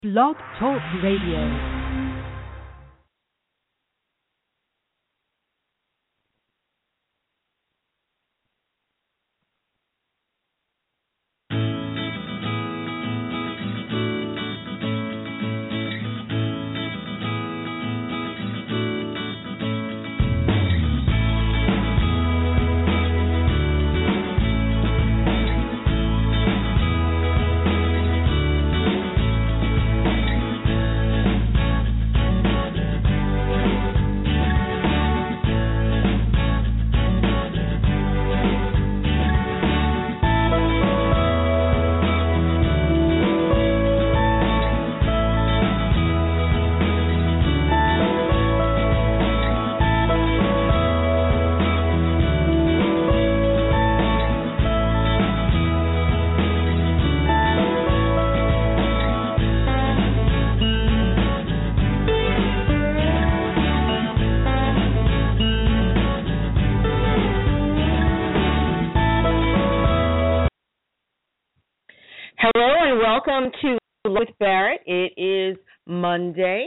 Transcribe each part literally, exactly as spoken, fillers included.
Blog Talk Radio. Hello and welcome to with Barrett. It is Monday,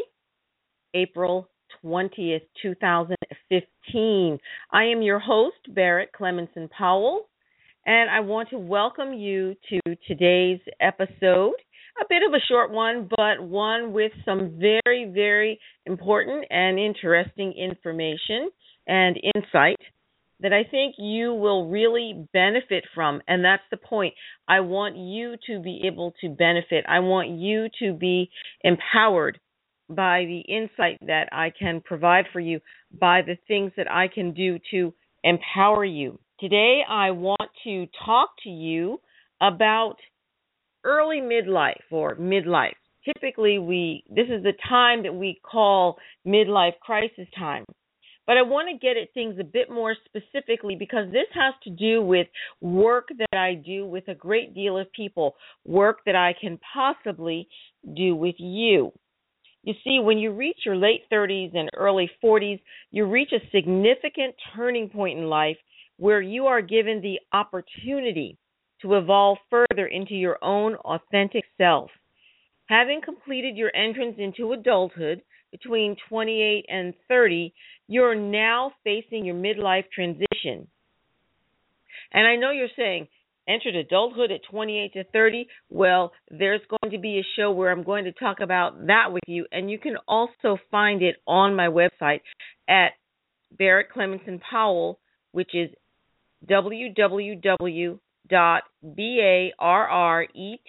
April twentieth, two thousand fifteen. I am your host, Barrett Clemenson Powell, and I want to welcome you to today's episode. A bit of a short one, but one with some very, very important and interesting information and insight that I think you will really benefit from, and that's the point. I want you to be able to benefit. I want you to be empowered by the insight that I can provide for you, by the things that I can do to empower you. Today, I want to talk to you about early midlife or midlife. Typically, we this is the time that we call midlife crisis time. But I want to get at things a bit more specifically because this has to do with work that I do with a great deal of people, work that I can possibly do with you. You see, when you reach your late thirties and early forties, you reach a significant turning point in life where you are given the opportunity to evolve further into your own authentic self. Having completed your entrance into adulthood between twenty-eight and thirty, you're now facing your midlife transition. And I know you're saying, entered adulthood at twenty-eight to thirty. Well, there's going to be a show where I'm going to talk about that with you, and you can also find it on my website at Barrett Clemenson Powell, which is w w w dot barrett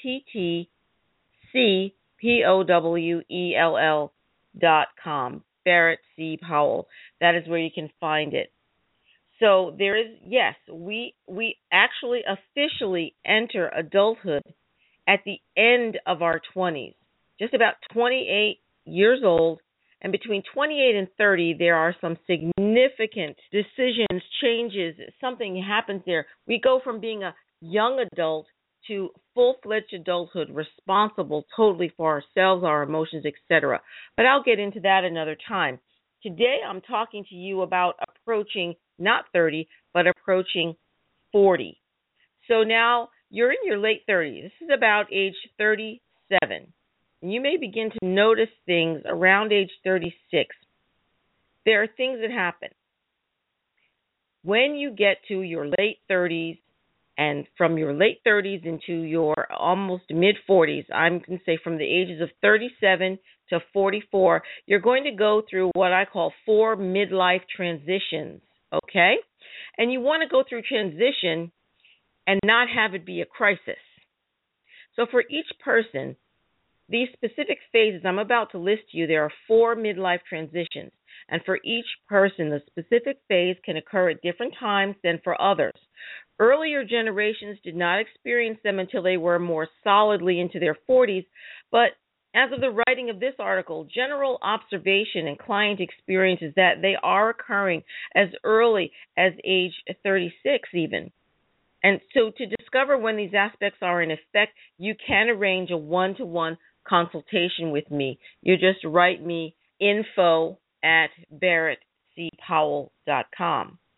Powell dot com. Barrett C. Powell. That is where you can find it. So there is, yes, we we actually officially enter adulthood at the end of our twenties, just about twenty-eight years old. And between twenty-eight and thirty, there are some significant decisions, changes, something happens there. We go from being a young adult to full-fledged adulthood, responsible totally for ourselves, our emotions, et cetera. But I'll get into that another time. Today I'm talking to you about approaching not thirty, but approaching forty. So now you're in your late thirties. This is about age thirty-seven. And you may begin to notice things around age thirty-six. There are things that happen. When you get to your late thirties, and from your late thirties into your almost mid-forties, I'm going to say from the ages of thirty-seven to forty-four, you're going to go through what I call four midlife transitions, okay? And you want to go through transition and not have it be a crisis. So for each person, these specific phases I'm about to list to you, there are four midlife transitions. And for each person, the specific phase can occur at different times than for others. Earlier generations did not experience them until they were more solidly into their forties, but as of the writing of this article, general observation and client experience is that they are occurring as early as age thirty-six even. And so to discover when these aspects are in effect, you can arrange a one-to-one consultation with me. You just write me info at barrett c powell dot com.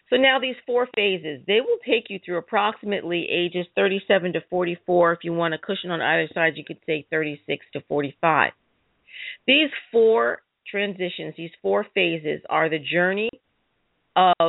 So now these four phases, they will take you through approximately ages thirty-seven to forty-four. If you want a cushion on either side, you could say thirty-six to forty-five. These four transitions, these four phases are the journey of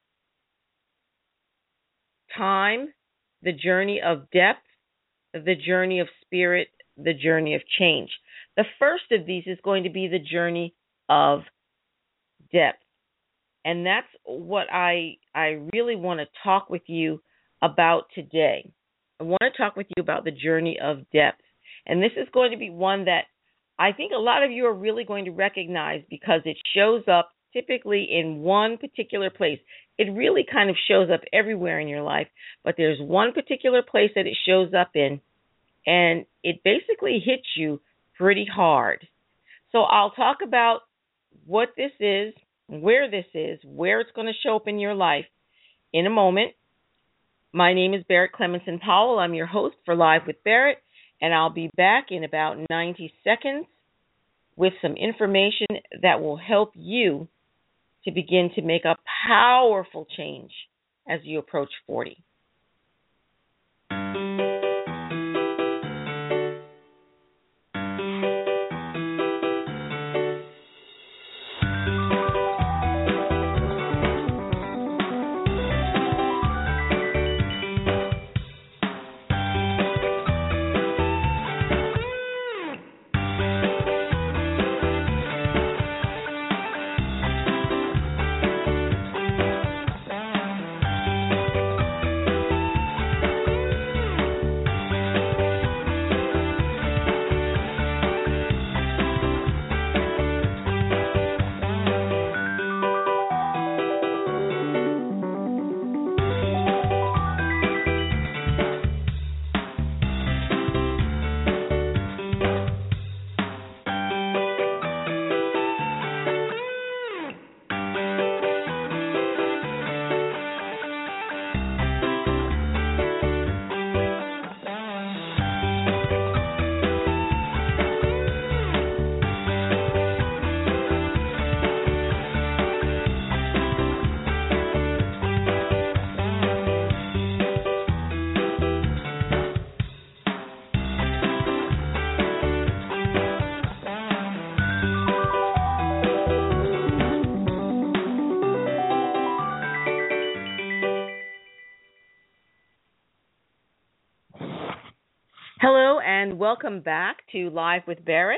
time, the journey of depth, the journey of spirit, the journey of change. The first of these is going to be the journey of depth. And that's what I I really want to talk with you about today. I want to talk with you about the journey of depth. And this is going to be one that I think a lot of you are really going to recognize because it shows up typically in one particular place. It really kind of shows up everywhere in your life, but there's one particular place that it shows up in, and it basically hits you pretty hard. So I'll talk about what this is, where this is, where it's going to show up in your life in a moment. My name is Barrett Clemenson Powell. I'm your host for Live with Barrett, and I'll be back in about ninety seconds with some information that will help you to begin to make a powerful change as you approach forty. Hello and welcome back to Live with Barrett.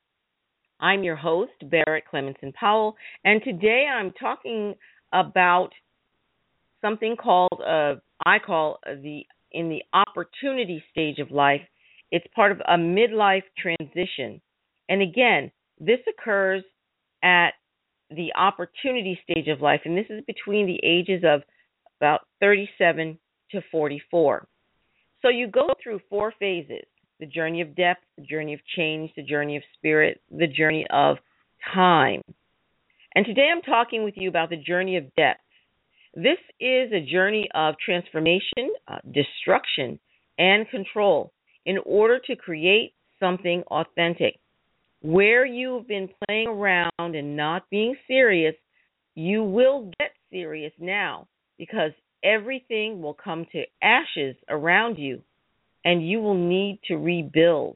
I'm your host, Barrett Clemenson Powell, and today I'm talking about something called, uh, I call the, in the opportunity stage of life, it's part of a midlife transition. And again, this occurs at the opportunity stage of life, and this is between the ages of about thirty-seven to forty-four. So you go through four phases: the journey of depth, the journey of change, the journey of spirit, the journey of time. And today I'm talking with you about the journey of depth. This is a journey of transformation, uh, destruction, and control in order to create something authentic. Where you've been playing around and not being serious, you will get serious now, because everything will come to ashes around you, and you will need to rebuild.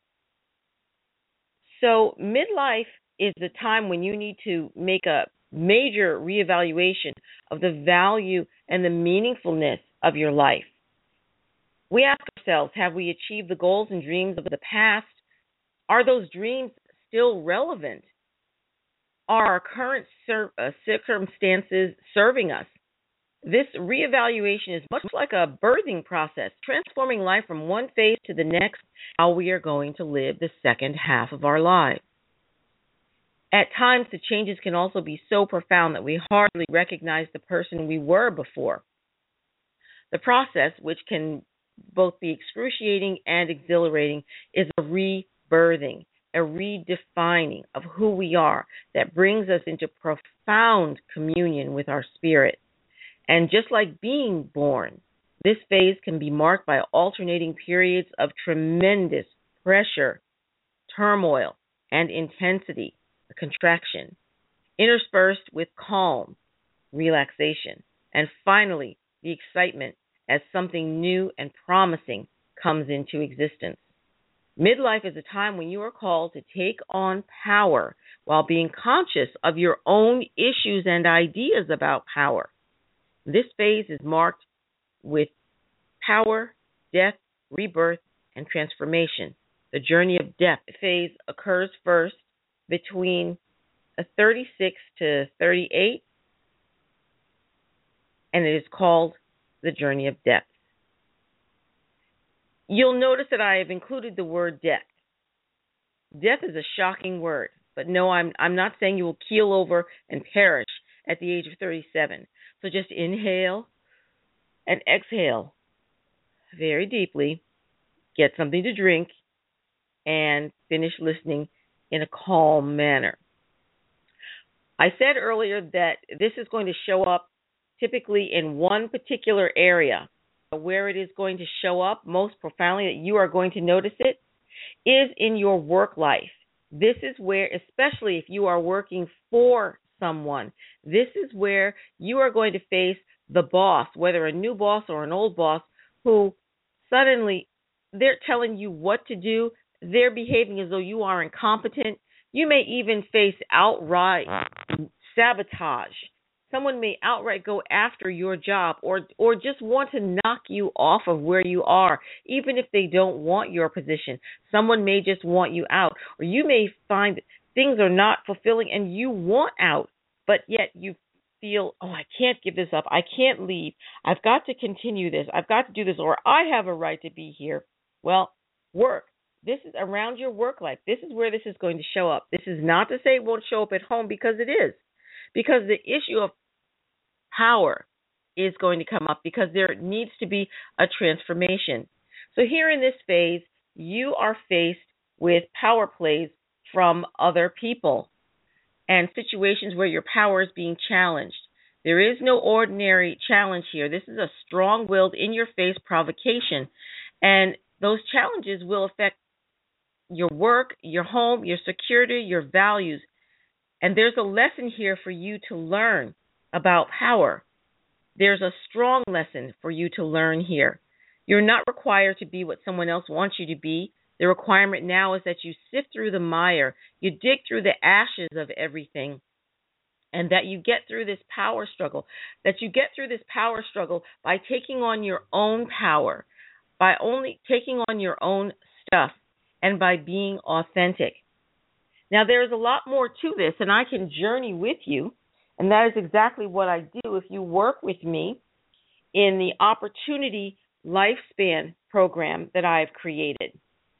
So midlife is the time when you need to make a major reevaluation of the value and the meaningfulness of your life. We ask ourselves, have we achieved the goals and dreams of the past? Are those dreams still relevant? Are our current cir- uh, circumstances serving us? This reevaluation is much like a birthing process, transforming life from one phase to the next, how we are going to live the second half of our lives. At times, the changes can also be so profound that we hardly recognize the person we were before. The process, which can both be excruciating and exhilarating, is a rebirthing, a redefining of who we are that brings us into profound communion with our spirit. And just like being born, this phase can be marked by alternating periods of tremendous pressure, turmoil, and intensity, a contraction, interspersed with calm, relaxation, and finally, the excitement as something new and promising comes into existence. Midlife is a time when you are called to take on power while being conscious of your own issues and ideas about power. This phase is marked with power, death, rebirth, and transformation. The journey of death phase occurs first between thirty-six to thirty-eight, and it is called the journey of death. You'll notice that I have included the word death. Death is a shocking word, but no, I'm I'm not saying you will keel over and perish at the age of thirty-seven. So just inhale and exhale very deeply, get something to drink, and finish listening in a calm manner. I said earlier that this is going to show up typically in one particular area. Where it is going to show up most profoundly, that you are going to notice it, is in your work life. This is where, especially if you are working for someone, this is where you are going to face the boss, whether a new boss or an old boss, who suddenly they're telling you what to do. They're behaving as though you are incompetent. You may even face outright sabotage. Someone may outright go after your job, or or just want to knock you off of where you are, even if they don't want your position. Someone may just want you out, or you may find that things are not fulfilling and you want out, but yet you feel, oh, I can't give this up. I can't leave. I've got to continue this. I've got to do this, or I have a right to be here. Well, work. This is around your work life. This is where this is going to show up. This is not to say it won't show up at home, because it is. Because the issue of power is going to come up, because there needs to be a transformation. So here in this phase, you are faced with power plays from other people and situations where your power is being challenged. There is no ordinary challenge here. This is a strong-willed, in-your-face provocation, and those challenges will affect your work, your home, your security, your values. And there's a lesson here for you to learn about power. There's a strong lesson for you to learn here. You're not required to be what someone else wants you to be. The requirement now is that you sift through the mire, you dig through the ashes of everything, and that you get through this power struggle, that you get through this power struggle by taking on your own power, by only taking on your own stuff, and by being authentic. Now, there's a lot more to this, and I can journey with you, and that is exactly what I do if you work with me in the Opportunity Lifespan program that I've created.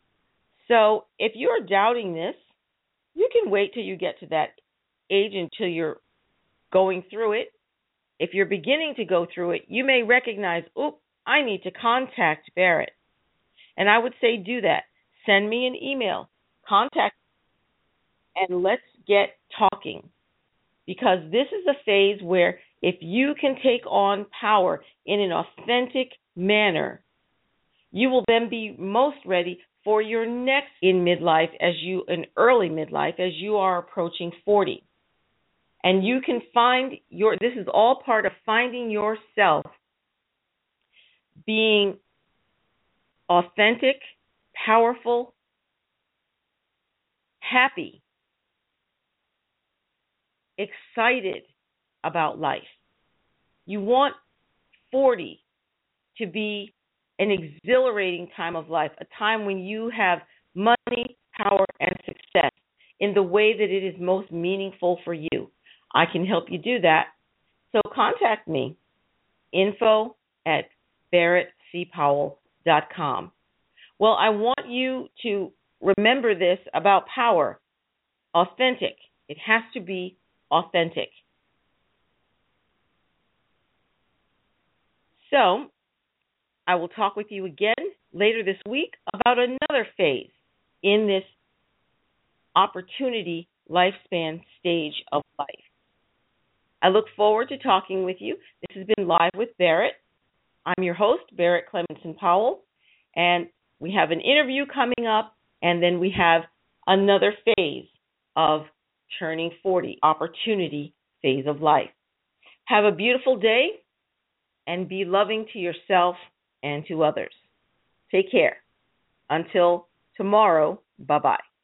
So if you're doubting this, you can wait till you get to that age until you're going through it. If you're beginning to go through it, you may recognize, oop, I need to contact Barrett. And I would say do that. Send me an email, contact, and let's get talking. Because this is a phase where if you can take on power in an authentic manner, you will then be most ready for your next in midlife, as you in early midlife, as you are approaching forty. And you can find your, this is all part of finding yourself being authentic, powerful, happy, excited about life. You want forty to be an exhilarating time of life, a time when you have money, power, and success in the way that it is most meaningful for you. I can help you do that. So contact me, info at barrett c powell dot com. Well, I want you to remember this about power. Authentic. It has to be authentic. So, I will talk with you again later this week about another phase in this opportunity lifespan stage of life. I look forward to talking with you. This has been Live with Barrett. I'm your host, Barrett Clemenson Powell, and we have an interview coming up, and then we have another phase of turning forty, opportunity phase of life. Have a beautiful day. and be loving to yourself and to others. Take care. Until tomorrow, bye-bye.